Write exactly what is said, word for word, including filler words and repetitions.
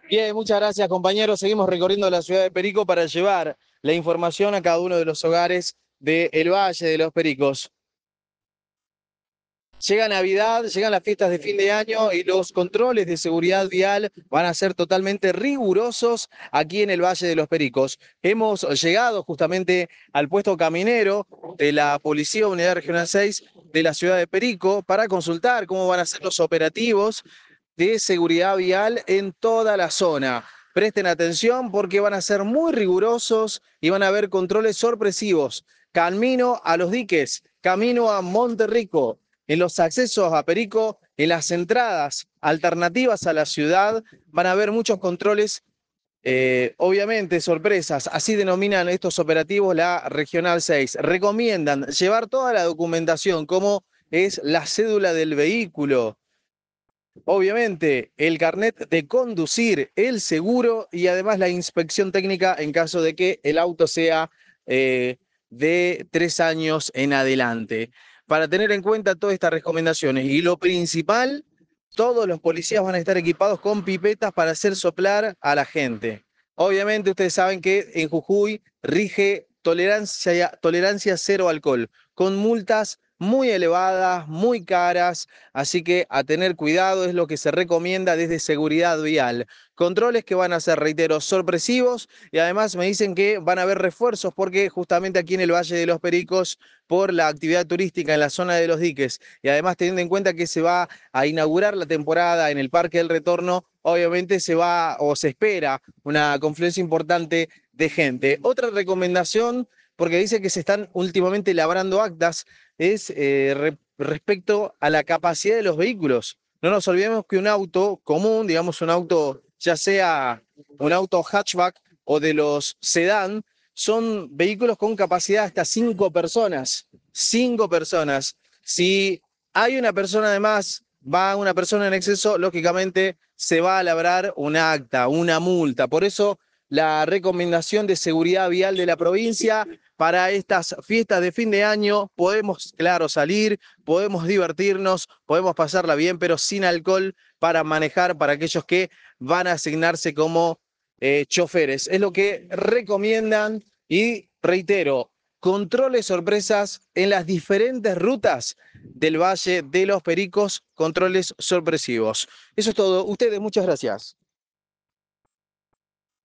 Bien, muchas gracias compañeros. Seguimos recorriendo la ciudad de Perico para llevar la información a cada uno de los hogares del Valle de los Pericos. Llega Navidad, llegan las fiestas de fin de año y los controles de seguridad vial van a ser totalmente rigurosos aquí en el Valle de los Pericos. Hemos llegado justamente al puesto caminero de la Policía Unidad Regional seis de la ciudad de Perico para consultar cómo van a ser los operativos de seguridad vial en toda la zona. Presten atención porque van a ser muy rigurosos y van a haber controles sorpresivos. Camino a los diques, camino a Monterrico, en los accesos a Perico, en las entradas alternativas a la ciudad, van a haber muchos controles, eh, obviamente sorpresas. Así denominan estos operativos la Regional seis. Recomiendan llevar toda la documentación, como es la cédula del vehículo, obviamente, el carnet de conducir, el seguro y además la inspección técnica en caso de que el auto sea eh, de tres años en adelante. Para tener en cuenta todas estas recomendaciones. Y lo principal, todos los policías van a estar equipados con pipetas para hacer soplar a la gente. Obviamente, ustedes saben que en Jujuy rige tolerancia, tolerancia cero alcohol, con multas muy elevadas, muy caras. Así que a tener cuidado es lo que se recomienda desde seguridad vial. Controles que van a ser, reitero, sorpresivos, y además me dicen que van a haber refuerzos porque justamente aquí en el Valle de los Pericos, por la actividad turística en la zona de los diques, y además teniendo en cuenta que se va a inaugurar la temporada en el Parque del Retorno, obviamente se va o se espera una confluencia importante de gente. Otra recomendación, porque dice que se están últimamente labrando actas, es eh, re- respecto a la capacidad de los vehículos. No nos olvidemos que un auto común, digamos un auto, ya sea un auto hatchback o de los sedán, son vehículos con capacidad hasta cinco personas. Cinco personas. Si hay una persona de más, va una persona en exceso, lógicamente se va a labrar un acta, una multa. Por eso la recomendación de seguridad vial de la provincia para estas fiestas de fin de año: podemos, claro, salir, podemos divertirnos, podemos pasarla bien, pero sin alcohol para manejar para aquellos que van a asignarse como eh, choferes. Es lo que recomiendan y reitero, controles sorpresas en las diferentes rutas del Valle de los Pericos, controles sorpresivos. Eso es todo. Ustedes, muchas gracias.